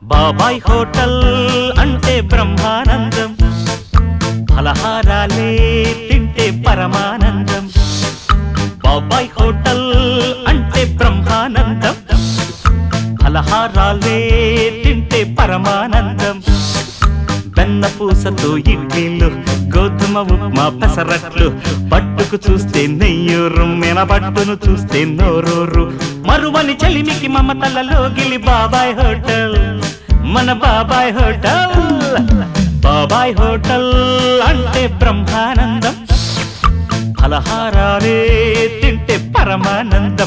బాబాయ్ హోటల్ అంటే బ్రహ్మానందం, ఫలహారాలే తింటే పరమానందం. బాబాయ్ హోటల్ అంటే బ్రహ్మానందం, ఫలహారాలే తింటే పరమానందం. వెన్న పూసతో ఇడ్లీలు, గోధుమ ఉప్మా పెసరట్లు, పట్టుకు చూస్తే నెయ్యూరు, మినపట్టును చూస్తే నోరూరు. మరువని చెలిమికి మమతలలో గిలి బాబాయ్ హోటల్, మన బాబాయ్ హోటల్. బాబాయ్ హోటల్ అంటే బ్రహ్మానందం, ఫలహారాలే తింటే పరమానందం.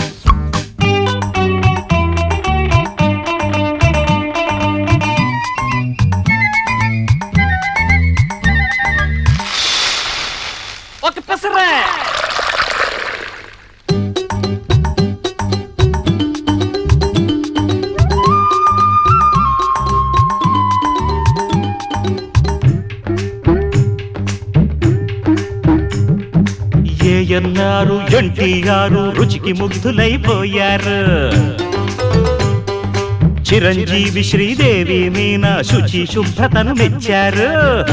ఒక పెసరే ఏయన్నారు ఎన్టీఆర్ రుచికి ముగ్ధులైపోయారు. చిరంజీవి శ్రీదేవి మీనా శుచి శుభ్రతను మెచ్చారు.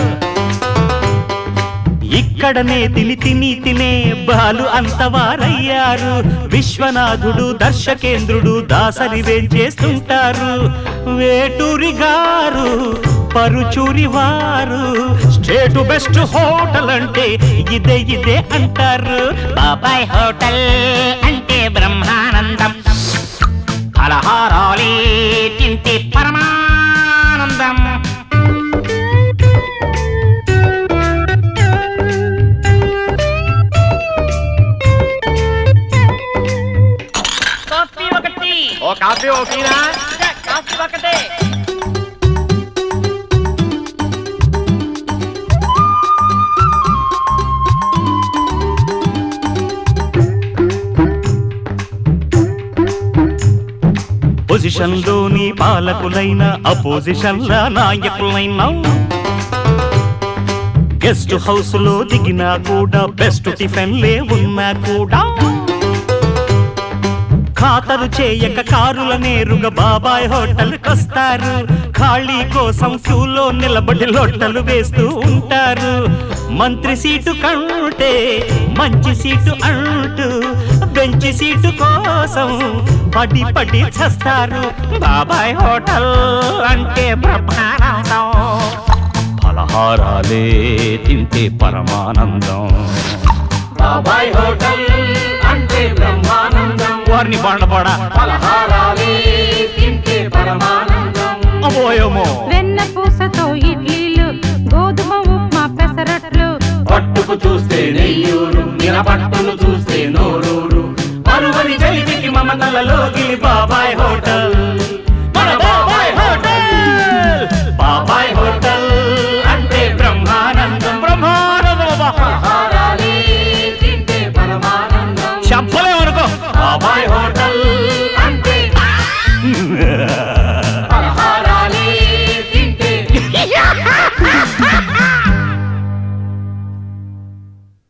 ఇక్కడనే తిని బాలు అంతవారయ్యారు. విశ్వనాథుడు దర్శకేంద్రుడు దాసరి వేంచేస్తుంటారు. వేటూరి గారు పరుచూరి వారు స్టేట్ బెస్ట్ హోటల్ అంటే ఇదే అంటారు. బాబాయ్ హోటల్ అంటే బ్రహ్మానందం, ఫలహారాలే తింటే పరమానందం. ఓ కాఫీ ఓకేనా? కాఫీ ఒకటే. పొజిషన్ లోని పాలకులైన అపోజిషన్ లా నాయకులైనా, గెస్ట్ హౌస్ లో దిగినా కూడా బెస్ట్ టిఫిన్లే ఉన్నా కూడా, ఖాతరు చేయక కారుల నేరుగా బాబాయ్ హోటల్ కొస్తారు. ఖాళీ కోసం క్యూలో నిలబడి లొట్టలు వేస్తూ ఉంటారు. మంత్రి సీటు కంటే మంచి సీటు అంటూ బెంచి సీటు కోసం పడి చేస్తారు. బాబాయ్ హోటల్ అంటే బ్రహ్మానందం, ఫలహారాలే తింటే పరమానందం. బాబాయ్ హోటల్ అంటే బ్రహ్మానందం, వారిని బండపడ ఫలహారాలే తింటే పరమానందం. అబోయమో వెన్న పూసతో ఇడ్లీలు, గోధుమ ఉప్మా పెసరట్లు, పట్టుకు చూస్తే నెయ్యూరు, మినపట్టును చూస్తే నోరూరు. మరువని చెలిమికి మమతలలో గిలి బాబాయ్ హోటల్.